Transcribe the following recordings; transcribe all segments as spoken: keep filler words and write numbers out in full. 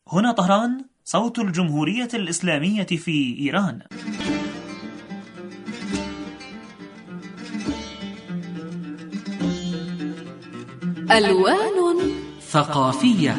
هنا طهران، صوت الجمهورية الإسلامية في إيران. ألوان ثقافية.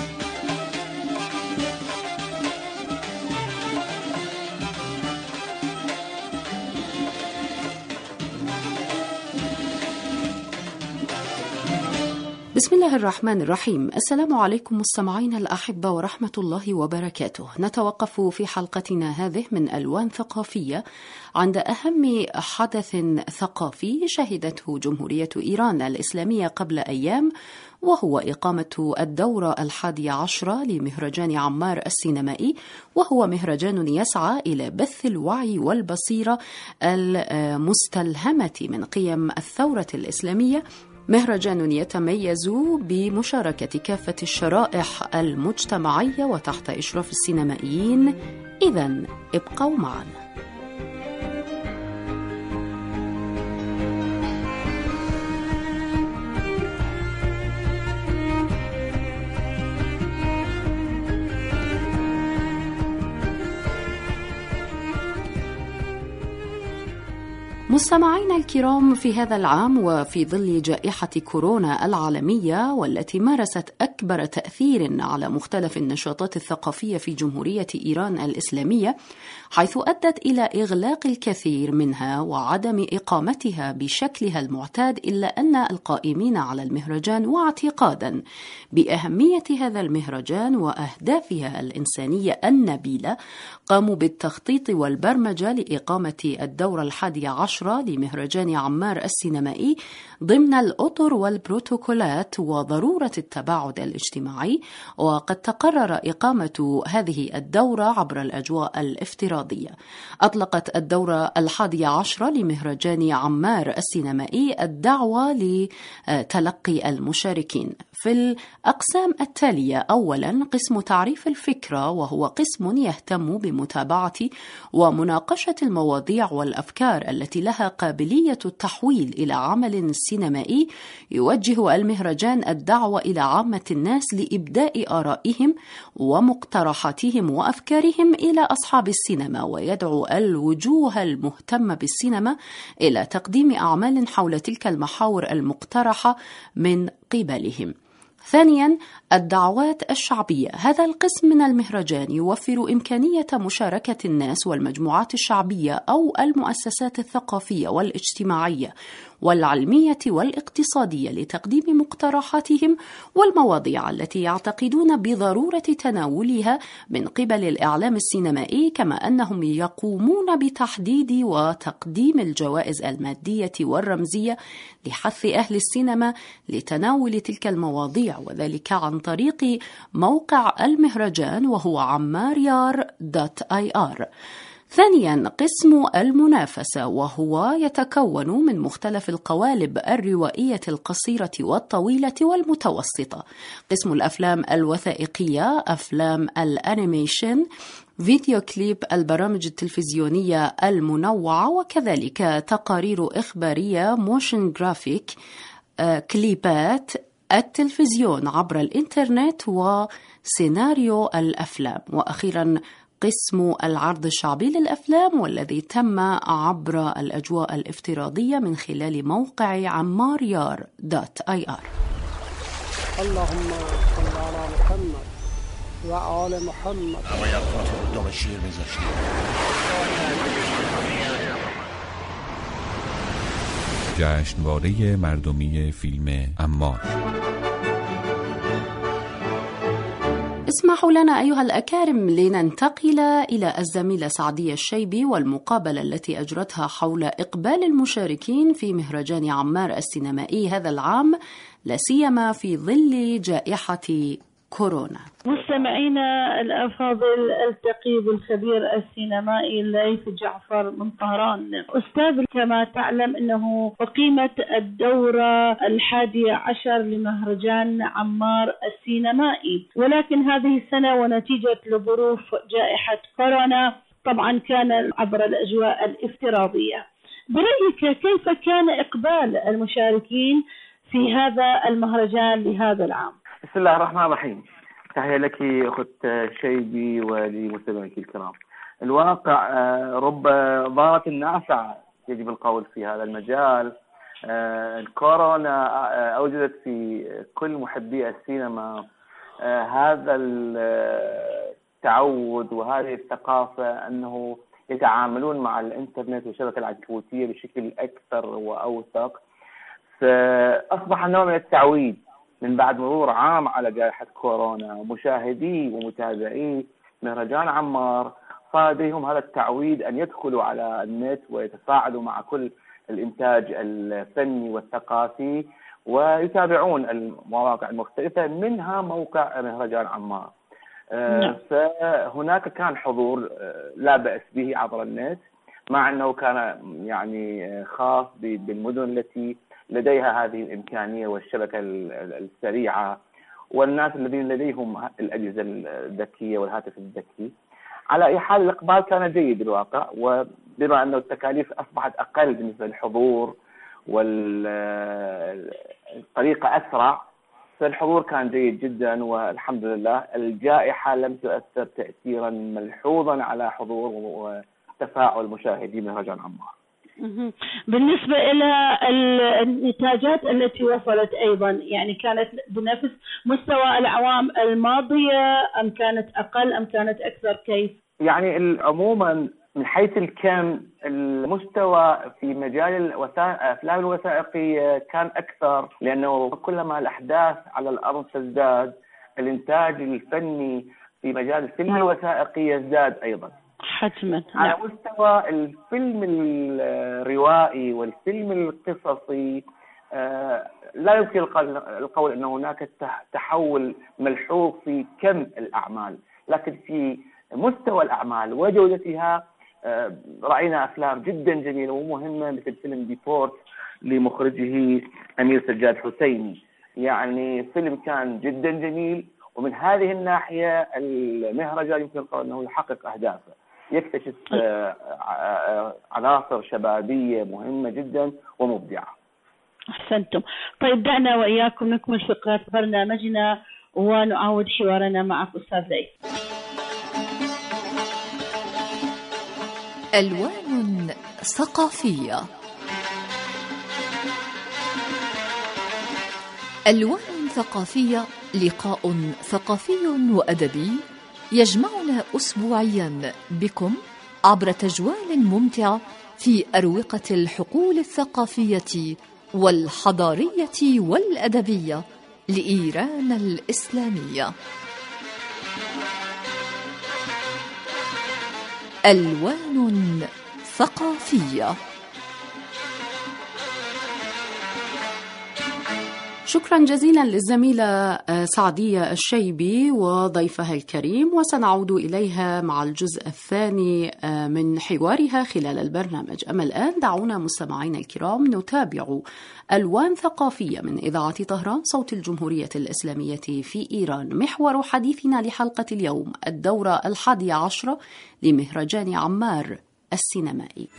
بسم الله الرحمن الرحيم. السلام عليكم مستمعين الأحبة ورحمة الله وبركاته. نتوقف في حلقتنا هذه من ألوان ثقافية عند أهم حدث ثقافي شهدته جمهورية إيران الإسلامية قبل أيام، وهو إقامة الدورة الحادية عشرة لمهرجان عمار السينمائي، وهو مهرجان يسعى إلى بث الوعي والبصيرة المستلهمة من قيم الثورة الإسلامية، مهرجان يتميز بمشاركة كافة الشرائح المجتمعية وتحت إشراف السينمائيين. إذن ابقوا معنا. مستمعينا الكرام، في هذا العام وفي ظل جائحة كورونا العالمية والتي مارست أكبر تأثير على مختلف النشاطات الثقافية في جمهورية إيران الإسلامية، حيث أدت إلى إغلاق الكثير منها وعدم إقامتها بشكلها المعتاد، إلا أن القائمين على المهرجان واعتقادا بأهمية هذا المهرجان وأهدافها الإنسانية النبيلة قاموا بالتخطيط والبرمجة لإقامة الدورة الحادية عشرة لمهرجان عمار السينمائي ضمن الأطر والبروتوكولات وضرورة التباعد الاجتماعي. وقد تقرر إقامة هذه الدورة عبر الأجواء الافتراضية. أطلقت الدورة الحادية عشرة لمهرجان عمار السينمائي الدعوة لتلقي المشاركين في الأقسام التالية. أولا، قسم تعريف الفكرة، وهو قسم يهتم بمتابعة ومناقشة المواضيع والأفكار التي لها قابلية التحويل إلى عمل سينمائي. يوجه المهرجان الدعوة إلى عامة الناس لإبداء آرائهم ومقترحاتهم وأفكارهم إلى أصحاب السينما، ويدعو الوجوه المهتمة بالسينما إلى تقديم أعمال حول تلك المحاور المقترحة من قبلهم. ثانيا، الدعوات الشعبية. هذا القسم من المهرجان يوفر إمكانية مشاركة الناس والمجموعات الشعبية أو المؤسسات الثقافية والاجتماعية والعلمية والاقتصادية لتقديم مقترحاتهم والمواضيع التي يعتقدون بضرورة تناولها من قبل الإعلام السينمائي، كما أنهم يقومون بتحديد وتقديم الجوائز المادية والرمزية لحث أهل السينما لتناول تلك المواضيع، وذلك عن طريق موقع المهرجان وهو عماريار دوت آي آر. ثانيا، قسم المنافسة، وهو يتكون من مختلف القوالب الروائية القصيرة والطويلة والمتوسطة. قسم الأفلام الوثائقية، أفلام الأنيميشن، فيديو كليب، البرامج التلفزيونية المنوعة، وكذلك تقارير إخبارية، موشن جرافيك، كليبات التلفزيون عبر الإنترنت، وسيناريو الأفلام. وأخيرا، قسم العرض الشعبي للأفلام، والذي تم عبر الأجواء الافتراضية من خلال موقع عماريار دوت آي آر. اللهم صل على محمد وآل محمد. جشنواره مردمی فیلم عمار. اسمحوا لنا أيها الأكارم لننتقل إلى الزميلة سعدية الشيبي والمقابلة التي أجرتها حول إقبال المشاركين في مهرجان عمار السينمائي هذا العام، لا سيما في ظل جائحة كورونا. مستمعينا الأفاضل، التقي بالخبير السينمائي الليث جعفر من طهران. أستاذ، كما تعلم أنه أقيمت الدورة الحادية عشر لمهرجان عمار السينمائي، ولكن هذه السنة ونتيجة لظروف جائحة كورونا طبعا كان عبر الأجواء الافتراضية. برأيك كيف كان إقبال المشاركين في هذا المهرجان لهذا العام؟ بسم الله الرحمن الرحيم. تحية لك أخت شيبي ولمستمعيك الكرام. الواقع رب ضارة نافعة يجب القول في هذا المجال. الكورونا أوجدت في كل محبي السينما هذا التعود وهذه الثقافة أنه يتعاملون مع الإنترنت والشبكة العنكبوتية بشكل أكثر وأوثق، فأصبح نوع من التعويد من بعد مرور عام على جائحة كورونا. مشاهدي ومتابعي مهرجان عمار صار لديهم هذا التعويد أن يدخلوا على النت ويتفاعلوا مع كل الإنتاج الفني والثقافي ويتابعون المواقع المختلفة منها موقع مهرجان عمار. آه فهناك كان حضور آه لا بأس به عبر النت، مع أنه كان يعني خاص بالمدن التي لديها هذه الإمكانية والشبكة السريعة والناس الذين لديهم الأجهزة الذكية والهاتف الذكي. على أي حال الإقبال كان جيد الواقع، وبما أنه التكاليف أصبحت أقل بالنسبة للحضور والطريقة أسرع، فالحضور كان جيد جدا والحمد لله. الجائحة لم تؤثر تأثيرا ملحوظا على حضور وتفاعل مشاهدي مهرجان عمار. بالنسبة إلى النتاجات التي وصلت أيضا، يعني كانت بنفس مستوى الأعوام الماضية أم كانت أقل أم كانت أكثر؟ كيف؟ يعني عموما من حيث الكم المستوى في مجال الأفلام الوثائقية كان أكثر، لأنه كلما الأحداث على الأرض تزداد الإنتاج الفني في مجال الفيلم الوثائقي يزداد أيضا حتما. على مستوى الفيلم الروائي والفيلم القصصي لا يمكن القول أن هناك تحول ملحوظ في كم الأعمال، لكن في مستوى الأعمال وجودتها رأينا أفلام جدا جميلة ومهمة مثل فيلم ديبورت لمخرجه أمير سجاد حسيني. يعني فيلم كان جدا جميل، ومن هذه الناحية المهرجان يمكن القول أنه يحقق أهدافه، يكتشف عناصر شبابية مهمة جدا ومبدعة. أحسنتم. طيب دعنا وإياكم نكمل فقرات برنامجنا ونعاود حوارنا معك أستاذ ليث. ألوان ثقافية. ألوان ثقافية لقاء ثقافي وأدبي يجمعنا أسبوعيا بكم عبر تجوال ممتع في أروقة الحقول الثقافية والحضارية والأدبية لإيران الإسلامية. ألوان ثقافية. شكرا جزيلا للزميلة سعدية الشيبي وضيفها الكريم، وسنعود إليها مع الجزء الثاني من حوارها خلال البرنامج. أما الآن دعونا مستمعينا الكرام نتابع ألوان ثقافية من إذاعة طهران صوت الجمهورية الإسلامية في إيران. محور حديثنا لحلقة اليوم الدورة الحادية عشرة لمهرجان عمار السينمائي.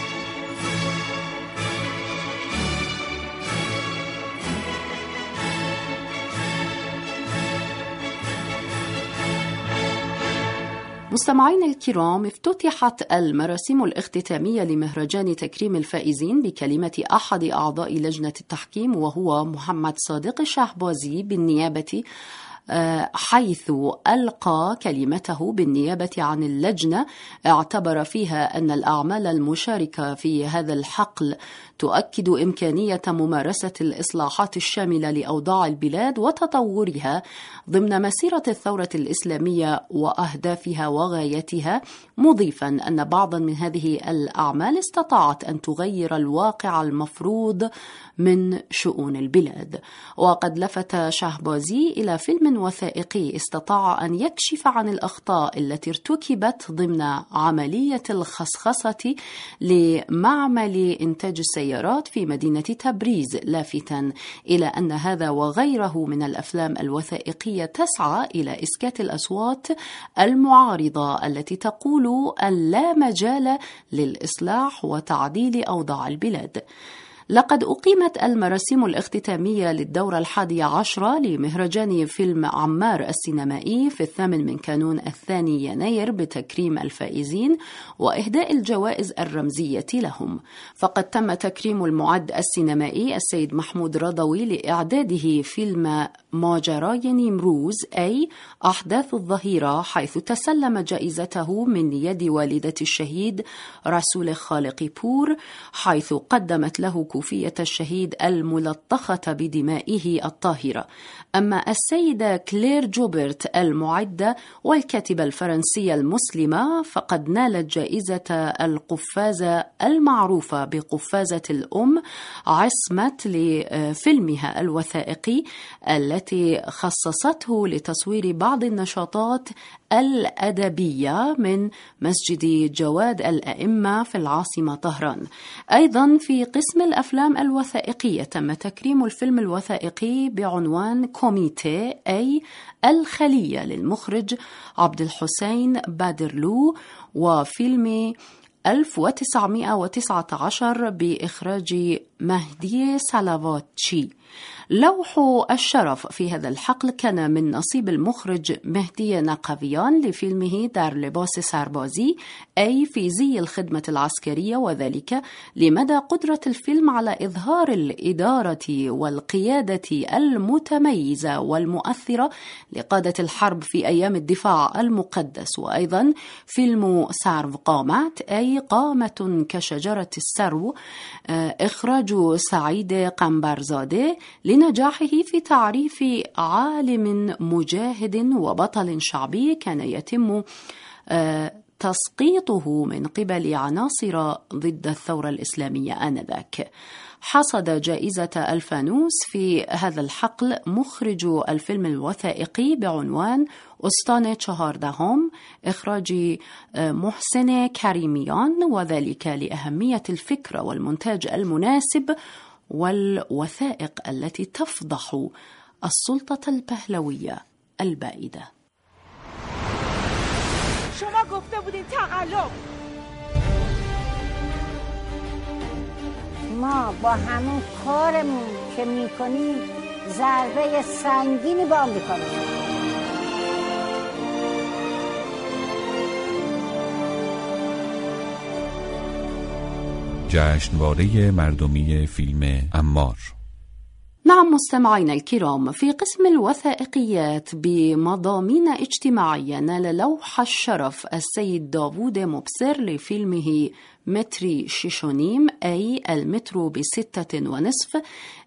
مستمعينا الكرام، افتتحت المراسم الاختتامية لمهرجان تكريم الفائزين بكلمة أحد أعضاء لجنة التحكيم وهو محمد صادق الشهبازي بالنيابة، حيث ألقى كلمته بالنيابة عن اللجنة. اعتبر فيها أن الأعمال المشاركة في هذا الحقل تؤكد إمكانية ممارسة الإصلاحات الشاملة لأوضاع البلاد وتطورها ضمن مسيرة الثورة الإسلامية وأهدافها وغايتها، مضيفا أن بعضا من هذه الأعمال استطاعت أن تغير الواقع المفروض من شؤون البلاد. وقد لفت شهبازي إلى فيلم وثائقي استطاع أن يكشف عن الأخطاء التي ارتكبت ضمن عملية الخصخصة لمعمل إنتاج السيارات في مدينة تبريز، لافتا إلى أن هذا وغيره من الأفلام الوثائقية تسعى إلى إسكات الأصوات المعارضة التي تقول أن لا مجال للإصلاح وتعديل أوضاع البلاد. لقد أقيمت المراسم الاختتامية للدورة الحادية عشرة لمهرجان فيلم عمار السينمائي في الثامن من كانون الثاني يناير بتكريم الفائزين وإهداء الجوائز الرمزية لهم. فقد تم تكريم المعد السينمائي السيد محمود رضوي لإعداده فيلم ماجراي نيمروز أي أحداث الظهيرة، حيث تسلم جائزته من يد والدة الشهيد رسول خالق بور، حيث قدمت له كوفية الشهيد الملطخة بدمائه الطاهرة. أما السيدة كلير جوبرت المعدة والكاتبة الفرنسية المسلمة فقد نالت جائزة القفازة المعروفة بقفازة الأم عصمت لفيلمها الوثائقي التي خصصته لتصوير بعض النشاطات الأدبية من مسجد جواد الأئمة في العاصمة طهران. أيضا في قسم الأفلام الوثائقية تم تكريم الفيلم الوثائقي بعنوان كوميتي أي الخلية للمخرج عبد الحسين بادرلو، وفيلم ألف وتسعمائة وتسعة عشر بإخراج مهدي سالافاتشي. لوح الشرف في هذا الحقل كان من نصيب المخرج مهدي نقفيان لفيلمه در لباس سربازي أي في زي الخدمة العسكرية، وذلك لمدى قدرة الفيلم على إظهار الإدارة والقيادة المتميزة والمؤثرة لقادة الحرب في أيام الدفاع المقدس. وأيضا فيلم سارف قامت أي قامة كشجرة السرو إخراج سعيد قنبرزادة لنجاحه في تعريف عالم مجاهد وبطل شعبي كان يتم تسقيطه من قبل عناصر ضد الثورة الإسلامية آنذاك. حصد جائزة الفانوس في هذا الحقل مخرج الفيلم الوثائقي بعنوان أستان چهاردهم إخراج محسن كريميان، وذلك لأهمية الفكرة والمونتاج المناسب والوثائق التي تفضح السلطة البهلوية البائدة. شما گفته بودین تقلب. ما با همون کارمون که میکنیم ضربه سنگینی به آمریکا میزنیم. جشنواره مردمی فیلم عمار. نعم مستمعينا الكرام، في قسم الوثائقيات بمضامين اجتماعية نال لوح الشرف السيد داوود مبصر لفيلمه متري شيشونيم أي المترو بستة ونصف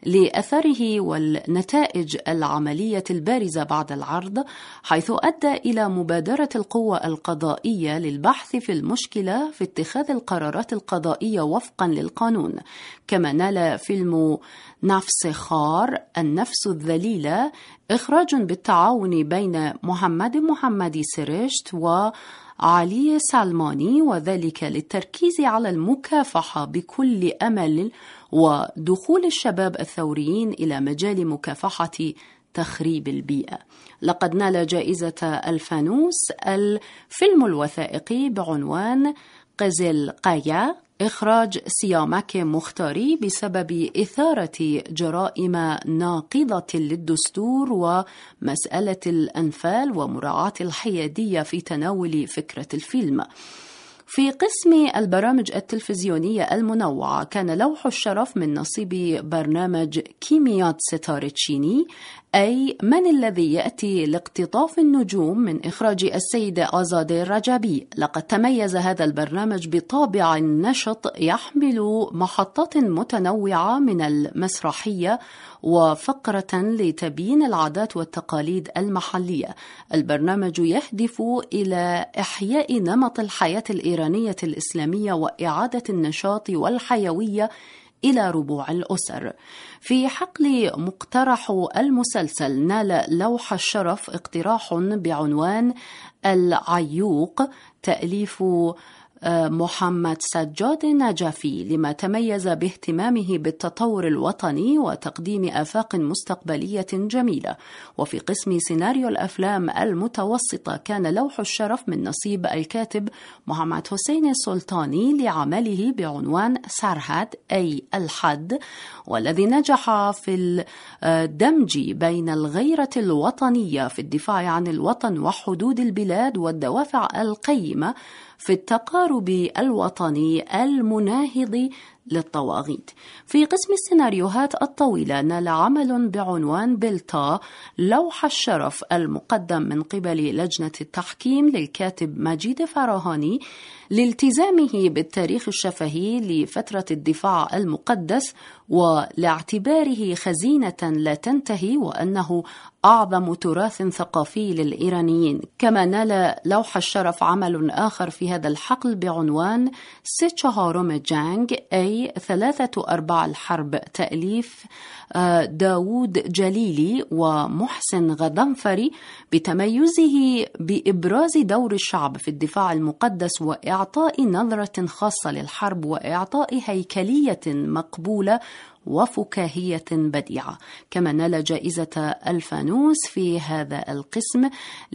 لأثره والنتائج العملية البارزة بعد العرض، حيث أدى إلى مبادرة القوى القضائية للبحث في المشكلة في اتخاذ القرارات القضائية وفقا للقانون. كما نال فيلم نفس خار النفس الذليلة إخراج بالتعاون بين محمد محمدي سرشت و علي سلماني، وذلك للتركيز على المكافحة بكل أمل ودخول الشباب الثوريين إلى مجال مكافحة تخريب البيئة. لقد نال جائزة الفانوس الفيلم الوثائقي بعنوان قزل قايا إخراج سيامك مختاري بسبب إثارة جرائم ناقضة للدستور ومسألة الأنفال ومراعاة الحيادية في تناول فكرة الفيلم. في قسم البرامج التلفزيونية المنوعة كان لوح الشرف من نصيب برنامج كيميات ستارة تشيني أي من الذي يأتي لاقتطاف النجوم من إخراج السيدة آزادة الرجبي. لقد تميز هذا البرنامج بطابع نشط يحمل محطات متنوعة من المسرحية وفقرة لتبيين العادات والتقاليد المحلية. البرنامج يهدف إلى إحياء نمط الحياة الإيرانية الإسلامية وإعادة النشاط والحيوية إلى ربوع الأسر. في حقل مقترح المسلسل نال لوح الشرف اقتراح بعنوان العيوق تأليف محمد سجاد نجفي لما تميز باهتمامه بالتطور الوطني وتقديم آفاق مستقبلية جميلة. وفي قسم سيناريو الأفلام المتوسطة كان لوح الشرف من نصيب الكاتب محمد حسين السلطاني لعمله بعنوان سرحد أي الحد، والذي نجح في الدمج بين الغيرة الوطنية في الدفاع عن الوطن وحدود البلاد والدوافع القيمة في التقارب الوطني المناهض للطواغيت. في قسم السيناريوهات الطويلة نال عمل بعنوان بلطا لوح الشرف المقدم من قبل لجنة التحكيم للكاتب مجيد فراهاني لالتزامه بالتاريخ الشفهي لفترة الدفاع المقدس ولاعتباره خزينة لا تنتهي وأنه أعظم تراث ثقافي للإيرانيين. كما نال لوح الشرف عمل آخر في هذا الحقل بعنوان سه چهارم جنگ أي ثلاثة أرباع الحرب، تأليف داود جليلي ومحسن غضنفري، بتميزه بإبراز دور الشعب في الدفاع المقدس وإعطاء نظرة خاصة للحرب وإعطاء هيكلية مقبولة وفكاهية بديعة. كما نال جائزة الفانوس في هذا القسم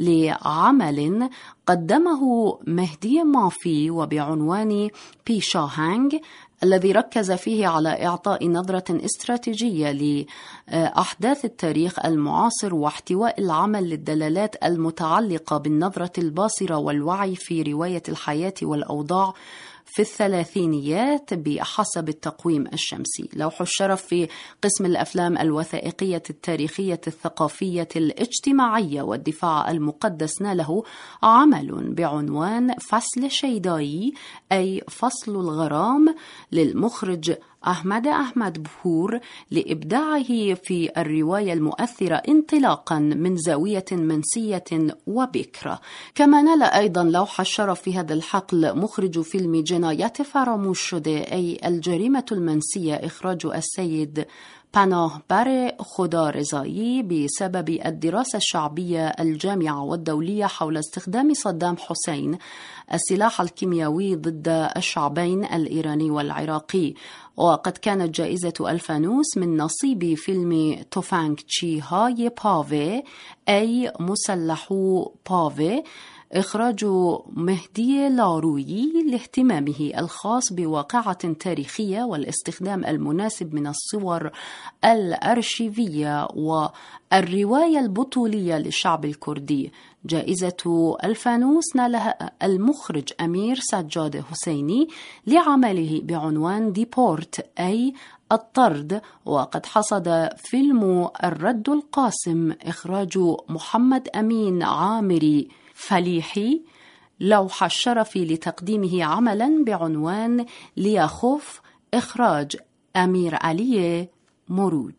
لعمل قدمه مهدي مافي وبعنوان بيشاهانج، الذي ركز فيه على إعطاء نظرة استراتيجية لأحداث التاريخ المعاصر واحتواء العمل للدلالات المتعلقة بالنظرة الباصرة والوعي في رواية الحياة والأوضاع في الثلاثينيات بحسب التقويم الشمسي. لوح الشرف في قسم الأفلام الوثائقية التاريخية الثقافية الاجتماعية والدفاع المقدس ناله عمل بعنوان فصل شيداي أي فصل الغرام للمخرج أحمد أحمد بهور لإبداعه في الرواية المؤثرة انطلاقا من زاوية منسية وبكرة. كما نال أيضا لوح الشرف في هذا الحقل مخرج فيلم جنايات فراموش شده أي الجريمة المنسية، إخراج السيد پناه بر خدا رضایی بسبب الدراسة الشعبية الجامعة والدولية حول استخدام صدام حسين السلاح الكيميائي ضد الشعبين الإيراني والعراقي. وقد كانت جائزة الفانوس من نصيب فيلم توفانگ چی های پاوه أي مسلحو پاوه، إخراج مهدي لارويي لاهتمامه الخاص بواقعة تاريخية والاستخدام المناسب من الصور الأرشيفية والرواية البطولية للشعب الكردي. جائزة الفانوس نالها المخرج أمير سجاد حسيني لعمله بعنوان ديبورت أي الطرد. وقد حصد فيلم الرد القاسم، إخراج محمد أمين عامري فليحي، لوح الشرف لتقديمه عملا بعنوان لياخوف، إخراج أمير علي مروج.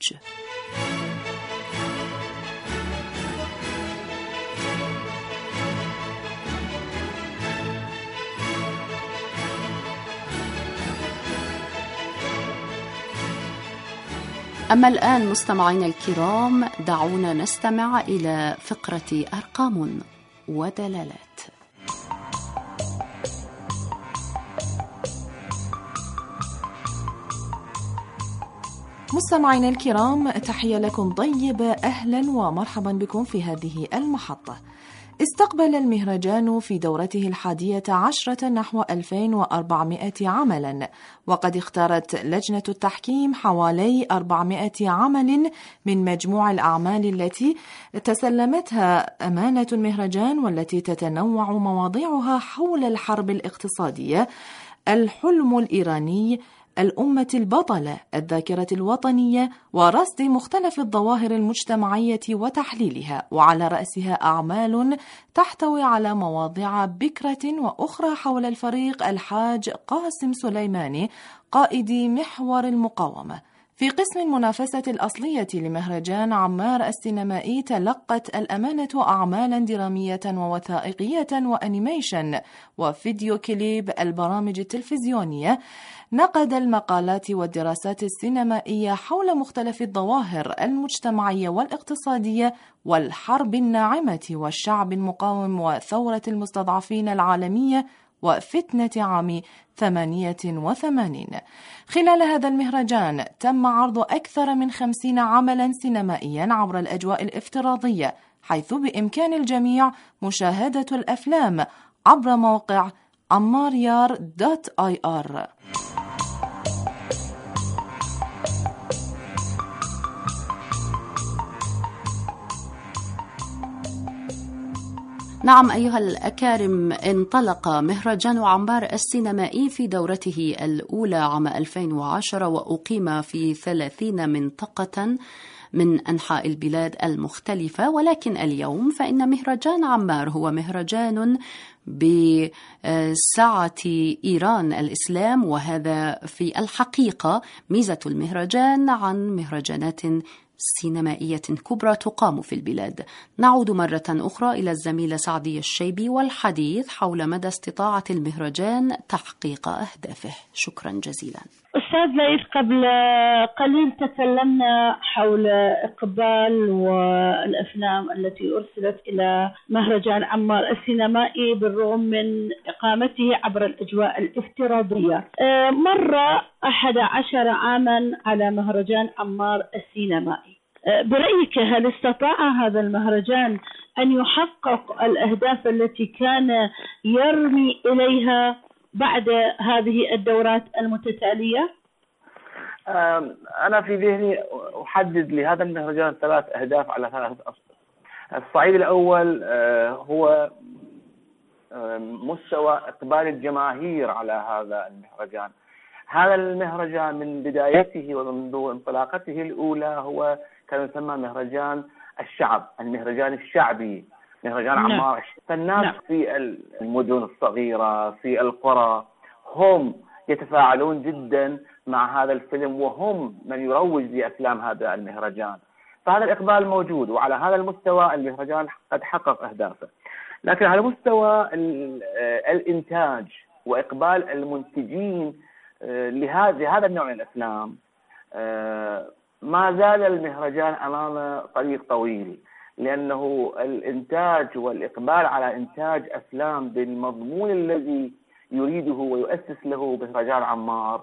أما الآن مستمعينا الكرام دعونا نستمع إلى فقرة أرقام ودلالات. مستمعينا الكرام، تحية لكم طيبة، أهلا ومرحبا بكم في هذه المحطة. استقبل المهرجان في دورته الحادية عشرة نحو ألفين وأربعمائة عملا، وقد اختارت لجنة التحكيم حوالي أربعمائة عمل من مجموع الأعمال التي تسلمتها أمانة المهرجان، والتي تتنوع مواضيعها حول الحرب الاقتصادية، الحلم الإيراني، الأمة البطلة، الذاكرة الوطنية، ورصد مختلف الظواهر المجتمعية وتحليلها، وعلى رأسها أعمال تحتوي على مواضيع بكرة وأخرى حول الفريق الحاج قاسم سليماني قائد محور المقاومة. في قسم المنافسة الأصلية لمهرجان عمار السينمائي تلقت الأمانة أعمالا درامية ووثائقية وأنيميشن وفيديو كليب، البرامج التلفزيونية، نقد المقالات والدراسات السينمائية حول مختلف الظواهر المجتمعية والاقتصادية والحرب الناعمة والشعب المقاوم وثورة المستضعفين العالمية وفتنة عام ثمانية وثمانين. خلال هذا المهرجان تم عرض أكثر من خمسين عملا سينمائيا عبر الأجواء الافتراضية، حيث بإمكان الجميع مشاهدة الأفلام عبر موقع عماريار دوت آي آر. نعم أيها الأكارم، انطلق مهرجان عمار السينمائي في دورته الأولى عام ألفين وعشرة، وأقيم في ثلاثين منطقة من أنحاء البلاد المختلفة. ولكن اليوم فإن مهرجان عمار هو مهرجان بسعة إيران الإسلام، وهذا في الحقيقة ميزة المهرجان عن مهرجانات سينمائية كبرى تقام في البلاد. نعود مرة أخرى إلى الزميلة سعدية الشيبي والحديث حول مدى استطاعة المهرجان تحقيق أهدافه. شكرا جزيلا. أستاذ ليث، قبل قليل تكلمنا حول إقبال والأفلام التي أرسلت إلى مهرجان عمار السينمائي بالرغم من إقامته عبر الأجواء الافتراضية. مر أحد عشر عاما على مهرجان عمار السينمائي. برأيك هل استطاع هذا المهرجان أن يحقق الأهداف التي كان يرمي إليها بعد هذه الدورات المتتالية؟ أنا في ذهني أحدد لهذا المهرجان ثلاث أهداف على ثلاثة أسطح. الصعيد الأول هو مستوى إقبال الجماهير على هذا المهرجان. هذا المهرجان من بدايته ومنذ انطلاقته الأولى هو كان يسمى مهرجان الشعب، المهرجان الشعبي، مهرجان عمار. فالناس نعم. في المدن الصغيرة في القرى هم يتفاعلون جدا مع هذا الفيلم، وهم من يروج لأفلام هذا المهرجان. فهذا الإقبال موجود، وعلى هذا المستوى المهرجان قد حقق أهدافه. لكن على مستوى الإنتاج وإقبال المنتجين لهذا النوع من الأفلام ما زال المهرجان أمام طريق طويل، لأنه الإنتاج والإقبال على إنتاج أفلام بالمضمون الذي يريده ويؤسس له مهرجان عمار،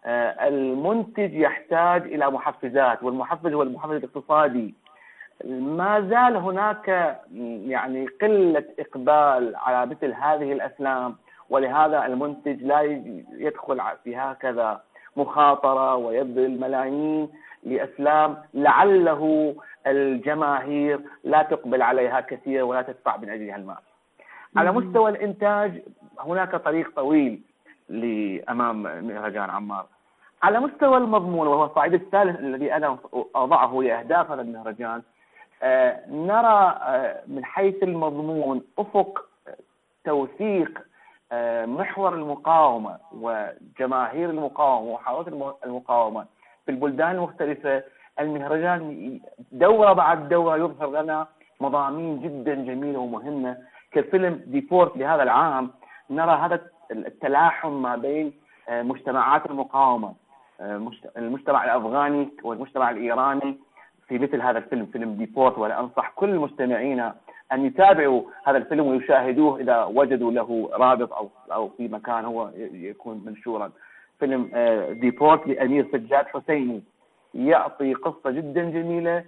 المنتج يحتاج إلى محفزات، والمحفز هو المحفز الاقتصادي. ما زال هناك يعني قلة إقبال على مثل هذه الأفلام، ولهذا المنتج لا يدخل في هكذا مخاطرة ويبذل ملايين لأفلام لعله الجماهير لا تقبل عليها كثير ولا تدفع من أجلها المال. على مستوى الإنتاج هناك طريق طويل لأمام مهرجان عمار. على مستوى المضمون، وهو الصعيد الثالث الذي أنا أضعه لأهداف هذا المهرجان، آه نرى آه من حيث المضمون أفق توثيق آه محور المقاومة وجماهير المقاومة وحركات المقاومة في البلدان المختلفة. المهرجان دورة بعد دورة يظهر لنا مضامين جدا جميلة ومهمة، كفيلم ديبورت لهذا العام. نرى هذا التلاحم ما بين مجتمعات المقاومة، المجتمع الأفغاني والمجتمع الإيراني في مثل هذا الفيلم، فيلم ديبورت. ولا أنصح كل المستمعين أن يتابعوا هذا الفيلم ويشاهدوه إذا وجدوا له رابط أو أو في مكان هو يكون منشورا. فيلم ديبورت لأمير سجاد حسيني يعطي قصة جدا جميلة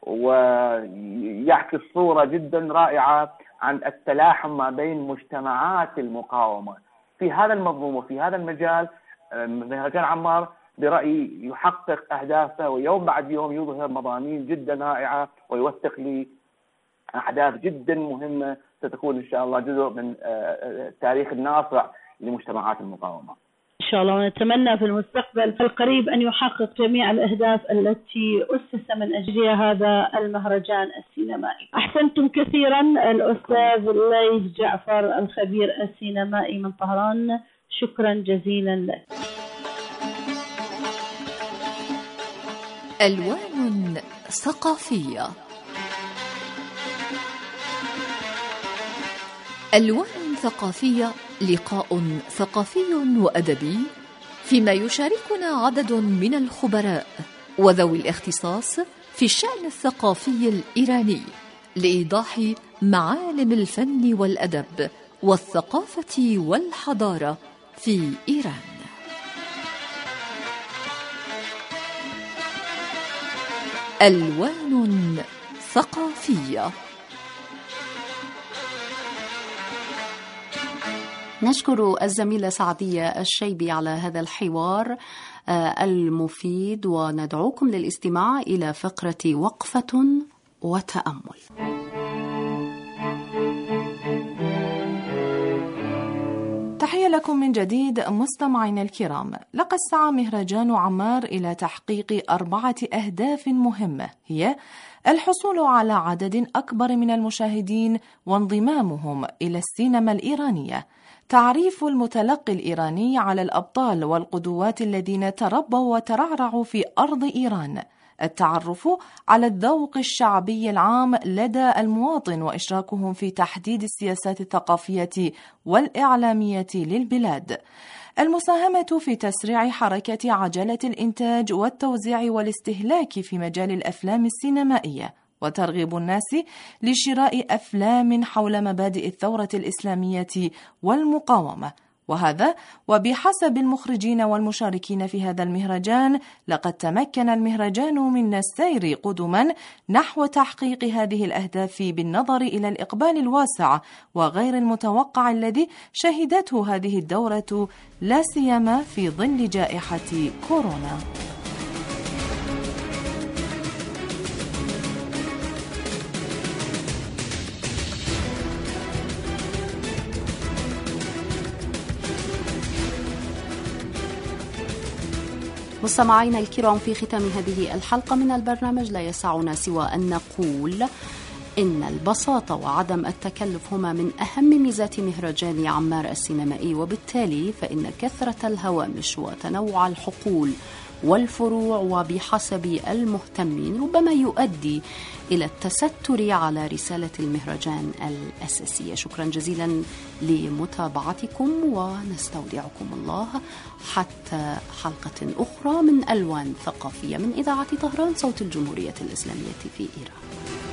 ويحكي صورة جدا رائعة عن التلاحم ما بين مجتمعات المقاومة في هذا المضمون وفي هذا المجال. مهرجان عمار برأيي يحقق أهدافه، ويوم بعد يوم يظهر مضامين جدا رائعة ويوثق لي أحداث جدا مهمة ستكون إن شاء الله جزء من التاريخ الناصع لمجتمعات المقاومة. إن شاء الله، ونتمنى في المستقبل القريب أن يحقق جميع الأهداف التي أسس من أجلها هذا المهرجان السينمائي. أحسنتم كثيرا الأستاذ ليث جعفر الخبير السينمائي من طهران، شكرا جزيلا لك. ألوان ثقافية. ألوان ثقافية، لقاء ثقافي وأدبي فيما يشاركنا عدد من الخبراء وذوي الاختصاص في الشأن الثقافي الإيراني لإيضاح معالم الفن والأدب والثقافة والحضارة في إيران. ألوان ثقافية. نشكر الزميلة سعدية الشيبي على هذا الحوار المفيد، وندعوكم للاستماع إلى فقرة وقفة وتأمل. تحية لكم من جديد مستمعينا الكرام. لقد سعى مهرجان عمار إلى تحقيق أربعة أهداف مهمة، هي الحصول على عدد أكبر من المشاهدين وانضمامهم إلى السينما الإيرانية، تعريف المتلقي الإيراني على الأبطال والقدوات الذين تربوا وترعرعوا في أرض إيران، التعرف على الذوق الشعبي العام لدى المواطن وإشراكهم في تحديد السياسات الثقافية والإعلامية للبلاد، المساهمة في تسريع حركة عجلة الإنتاج والتوزيع والاستهلاك في مجال الأفلام السينمائية، وترغيب الناس لشراء أفلام حول مبادئ الثورة الإسلامية والمقاومة. وهذا وبحسب المخرجين والمشاركين في هذا المهرجان، لقد تمكن المهرجان من السير قدما نحو تحقيق هذه الأهداف بالنظر إلى الإقبال الواسع وغير المتوقع الذي شهدته هذه الدورة، لا سيما في ظل جائحة كورونا. مستمعينا الكرام، في ختام هذه الحلقة من البرنامج لا يسعنا سوى أن نقول إن البساطة وعدم التكلف هما من أهم ميزات مهرجان عمار السينمائي، وبالتالي فإن كثرة الهوامش وتنوع الحقول والفروع وبحسب المهتمين ربما يؤدي إلى التستر على رسالة المهرجان الأساسية. شكرا جزيلا لمتابعتكم، ونستودعكم الله حتى حلقة أخرى من ألوان ثقافية من إذاعة طهران، صوت الجمهورية الإسلامية في إيران.